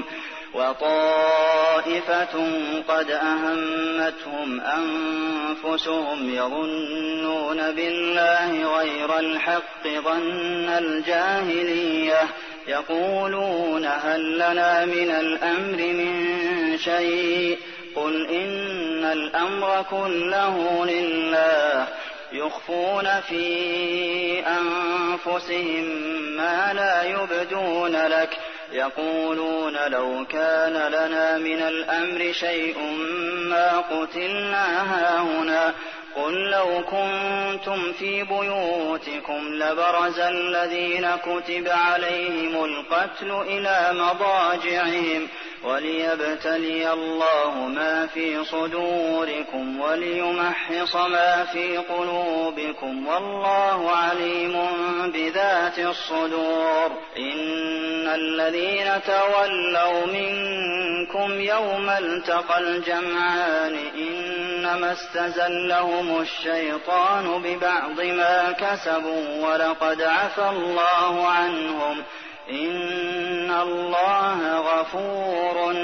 وطائفة قد أهمتهم أنفسهم يظنون بالله غير الحق ظن الجاهلية يقولون هل لنا من الأمر من شيء قل إن الأمر كله لله يخفون في أنفسهم ما لا يبدون لك يقولون لو كان لنا من الأمر شيء ما قتلنا هاهنا قل لو كنتم في بيوتكم لبرز الذين كتب عليهم القتل إلى مضاجعهم وليبتلي الله ما في صدوركم وليمحص ما في قلوبكم والله عليم بذات الصدور. إن الذين تولوا منكم يوم التقى الجمعان إنما استزلهم الشيطان ببعض ما كسبوا ولقد عفا الله عنهم إن الله غفور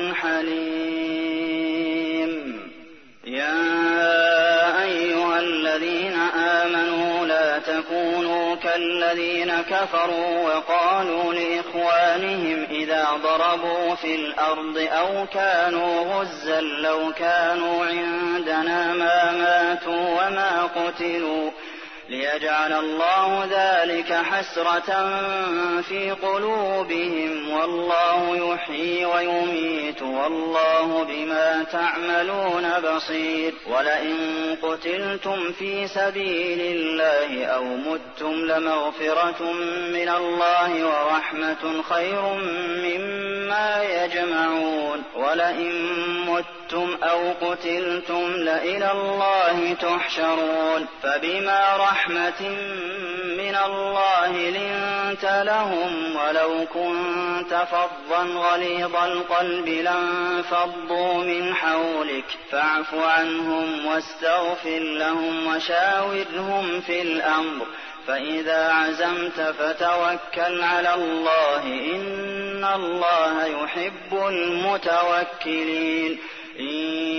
حليم. يا أيها الذين آمنوا لا تكونوا كالذين كفروا وقالوا لإخوانهم إذا ضربوا في الأرض أو كانوا غزا لو كانوا عندنا ما ماتوا وما قتلوا ليجعل الله ذلك حسرة في قلوبهم والله يحيي ويميت والله بما تعملون بصير. ولئن قتلتم في سبيل الله أو متم لمغفرة من الله ورحمة خير مما يجمعون. ولئن متم أو قتلتم لإلى الله تحشرون. فبما رحمة من الله لنت لهم ولو كنت فظا غليظ القلب لانفضوا من حولك فاعف عنهم واستغفر لهم وشاورهم في الأمر فإذا عزمت فتوكل على الله إن الله يحب المتوكلين. إن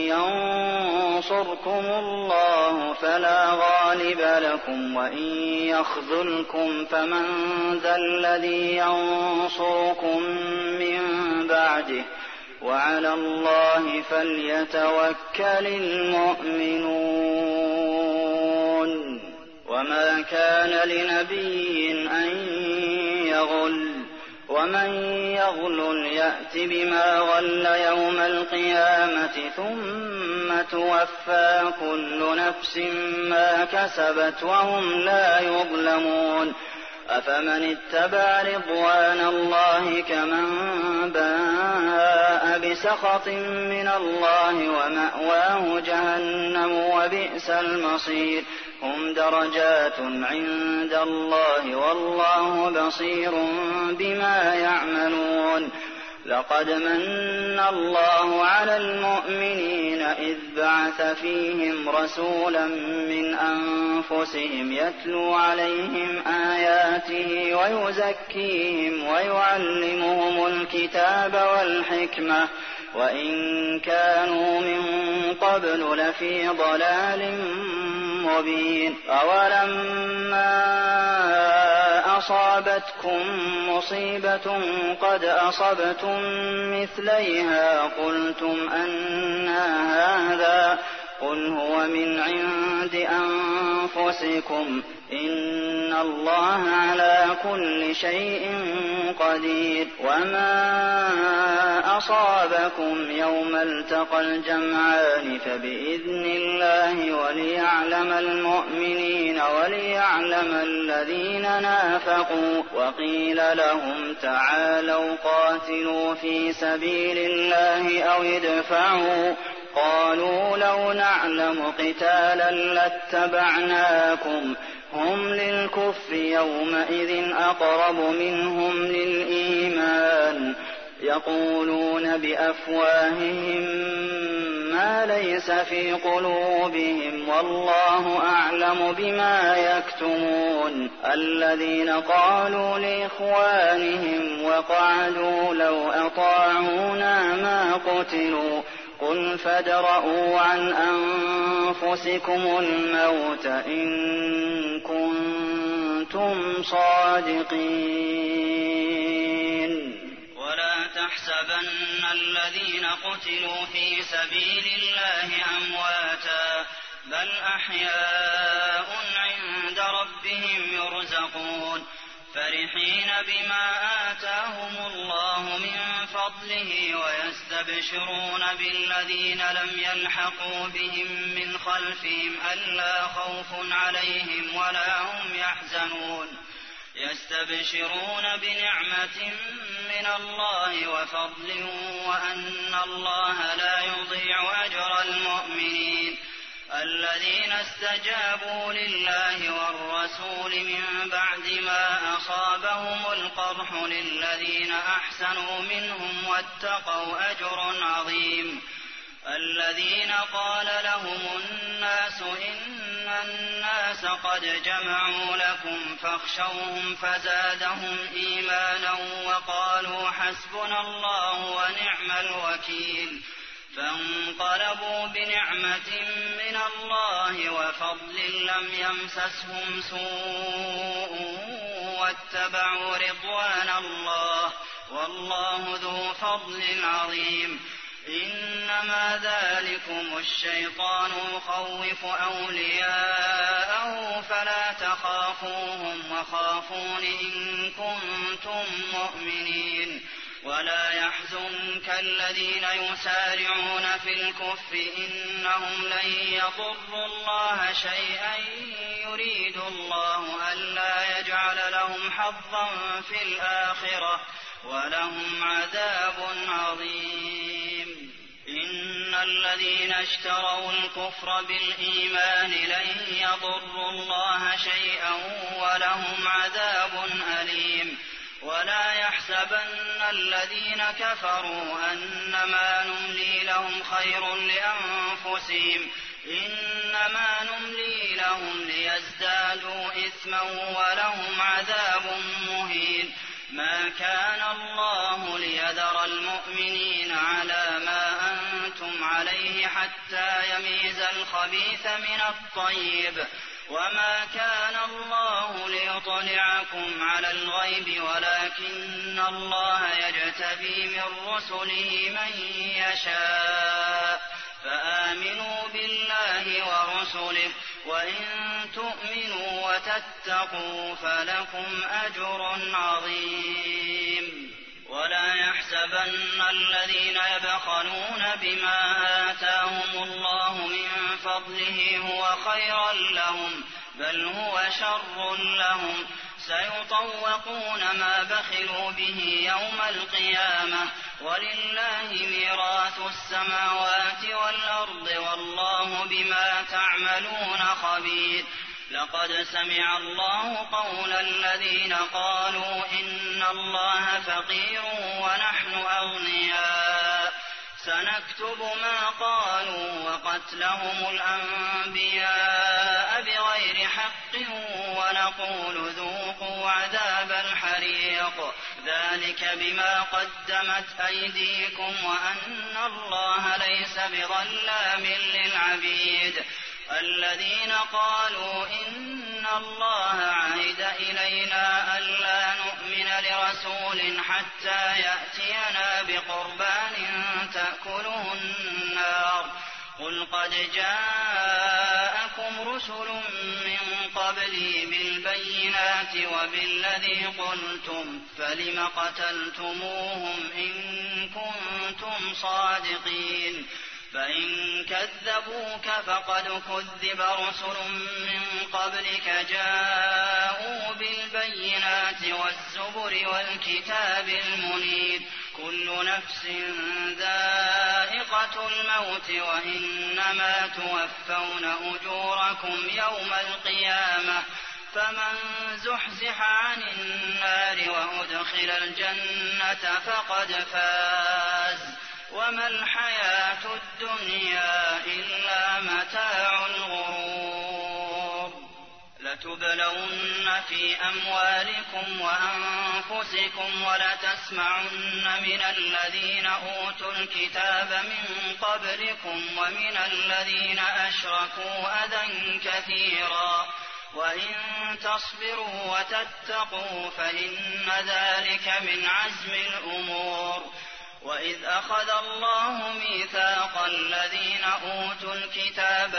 ينصركم الله فلا غالب لكم وإن يخذلكم فمن ذا الذي ينصركم من بعده وعلى الله فليتوكل المؤمنون وما كان لنبي أن يغل ومن يغل يأت بما غل يوم القيامة ثم توفى كل نفس ما كسبت وهم لا يظلمون أفمن اتبع رضوان الله كمن باء بسخط من الله ومأواه جهنم وبئس المصير هم درجات عند الله والله بصير بما يعملون لقد من الله على المؤمنين إذ بعث فيهم رسولا من أنفسهم يتلو عليهم آياته ويزكيهم ويعلمهم الكتاب والحكمة وإن كانوا من قبل لفي ضلال مبين أولما أصابتكم مصيبة قد أصبتم مثليها قلتم أنى هذا قل هو من عند أنفسكم إن الله على كل شيء قدير وما أصابكم يوم التقى الجمعان فبإذن الله وليعلم المؤمنين وليعلم الذين نافقوا وقيل لهم تعالوا قاتلوا في سبيل الله أو ادفعوا قالوا لو نعلم قتالا لاتبعناكم هم للكفر يومئذ أقرب منهم للإيمان يقولون بأفواههم ما ليس في قلوبهم والله أعلم بما يكتمون الذين قالوا لإخوانهم وقعدوا لو أطاعونا ما قتلوا قل فادرءوا عن أنفسكم الموت إن كنتم صادقين ولا تحسبن الذين قتلوا في سبيل الله أمواتا بل أحياء عند ربهم يرزقون فرحين بما آتاهم الله من فضله ويستبشرون بالذين لم يلحقوا بهم من خلفهم ألا خوف عليهم ولا هم يحزنون يستبشرون بنعمة من الله وفضل وأن الله لا يضيع أجر المؤمنين الذين استجابوا لله والرسول من بعد ما أصابهم القرح للذين أحسنوا منهم واتقوا أجر عظيم الذين قال لهم الناس إن الناس قد جمعوا لكم فاخشوهم فزادهم إيمانا وقالوا حسبنا الله ونعم الوكيل فانقلبوا بنعمة من الله وفضل لم يمسسهم سوء واتبعوا رضوان الله والله ذو فضل عظيم إنما ذلكم الشيطان يخوف أولياءه فلا تخافوهم وخافون إن كنتم مؤمنين ولا يحزنك الذين يسارعون في الكفر إنهم لن يضروا الله شيئا يريد الله ألا يجعل لهم حظا في الآخرة ولهم عذاب عظيم إن الذين اشتروا الكفر بالإيمان لن يضروا الله شيئا ولهم عذاب أليم ولا يحسبن الذين كفروا أنما نملي لهم خير لأنفسهم إنما نملي لهم ليزدادوا إثما ولهم عذاب مهين ما كان الله ليذر المؤمنين على ما أنتم عليه حتى يميز الخبيث من الطيب. وما كان الله ليطلعكم على الغيب ولكن الله يجتبي من رسله من يشاء فآمنوا بالله ورسله وإن تؤمنوا وتتقوا فلكم أجر عظيم. ولا يحسبن الذين يبخلون بما آتاهم الله من فضله هو خيرا لهم بل هو شر لهم سيطوقون ما بخلوا به يوم القيامة ولله ميراث السماوات والأرض والله بما تعملون خبير. لقد سمع الله قول الذين قالوا إن الله فقير ونحن أغنياء سنكتب ما قالوا وقتلهم الأنبياء بغير حق ونقول ذوقوا عذاب الحريق ذلك بما قدمت أيديكم وأن الله ليس بظلام للعبيد. الذين قالوا إن الله عهد إلينا ألا نؤمن لرسول حتى يأتينا بقربان تأكله النار قل قد جاءكم رسل من قبلي بالبينات وبالذي قلتم فلم قتلتموهم إن كنتم صادقين. فإن كذبوك فقد كذب رسل من قبلك جاءوا بالبينات والزبر والكتاب المنير كل نفس ذائقة الموت وإنما توفون أجوركم يوم القيامة فمن زحزح عن النار وأدخل الجنة فقد فاز وما الحياة الدنيا إلا متاع الغرور. لتبلون في أموالكم وأنفسكم ولتسمعن من الذين أوتوا الكتاب من قبلكم ومن الذين أشركوا أذى كثيرا وإن تصبروا وتتقوا فإن ذلك من عزم الأمور. وإذ أخذ الله ميثاق الذين أوتوا الكتاب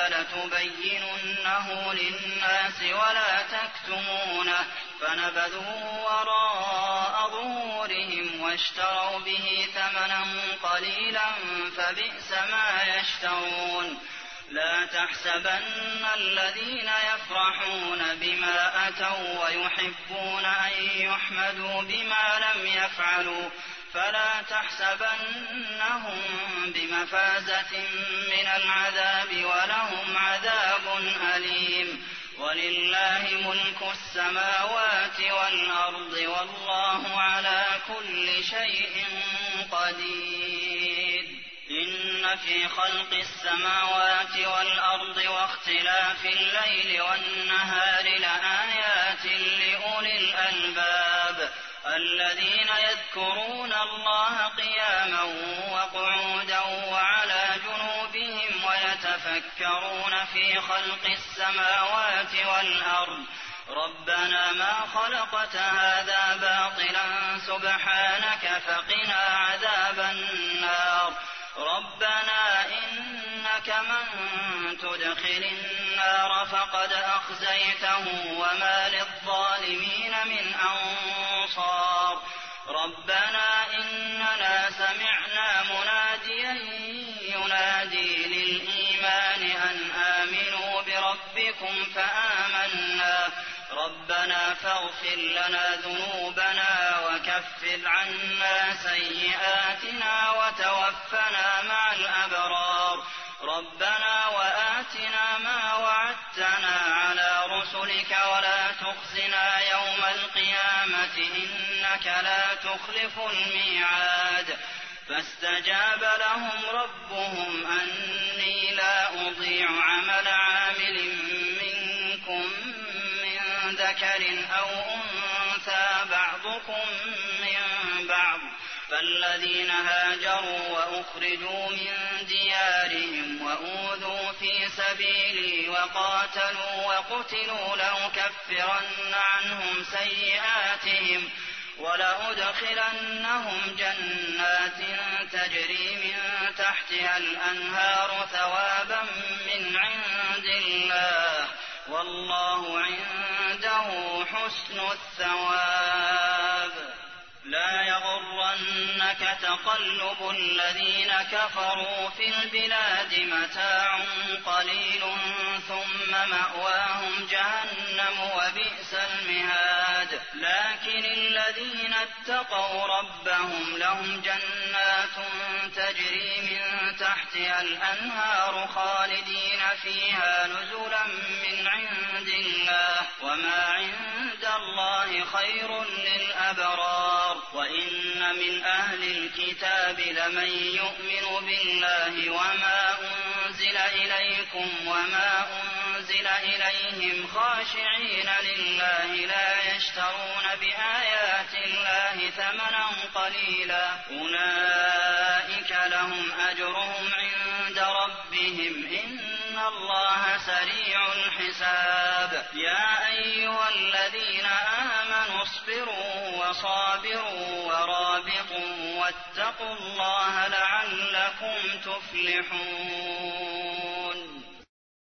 لتبيننه للناس ولا تكتمونه فنبذوه وراء ظهورهم واشتروا به ثمنا قليلا فبئس ما يشترون. لا تحسبن الذين يفرحون بما أتوا ويحبون أن يحمدوا بما لم يفعلوا فلا تحسبنهم بمفازة من العذاب ولهم عذاب أليم. ولله ملك السماوات والأرض والله على كل شيء قدير. إن في خلق السماوات والأرض واختلاف الليل والنهار لآيات لأولي الألباب الذين يذكرون الله قياما وقعودا وعلى جنوبهم ويتفكرون في خلق السماوات والأرض ربنا ما خلقت هذا باطلا سبحانك فقنا عذاب النار. ربنا إنك من تدخل النار فقد أخزيته وما للظالمين من أنصار. ربنا إننا سمعنا مناديا ينادي للإيمان أن آمنوا بربكم فآمنا ربنا فاغفر لنا ذنوبنا وكفر عنا سيئاتنا وتوفنا مع الأبرار. ربنا وآتنا ما وعدتنا على رسلك ولا تخزنا يوم القيامة إنك لا تخلف الميعاد. فاستجاب لهم ربهم أني لا أضيع عمل عامل منكم من ذكر أو أنثى بعضكم من بعض فالذين هاجروا وأخرجوا من ديارهم وأوذوا في سبيلي وقاتلوا وقتلوا لأكفرن عنهم سيئاتهم ولأدخلنهم جنات تجري من تحتها الأنهار ثوابا من عند الله والله عنده حسن الثواب. لا يغرنك تقلب الذين كفروا في البلاد متاع قليل ثم مأواهم جهنم وبئس المهاد. لكن الذين اتقوا ربهم لهم جنات تجري من تحتها الأنهار خالدين فيها نزلا من عند الله وما عند الله خير للأبرار. وإن من أهل الكتاب لمن يؤمن بالله وما أنزل إليكم وما أنزل إليهم خاشعين لله لا يشترون بآيات الله ثمنا قليلا أولئك لهم أجرهم عند ربهم إن الله سريع الحساب. يا أيها الذين آمنوا اصبروا وصابروا ورابطوا واتقوا الله لعلكم تفلحون.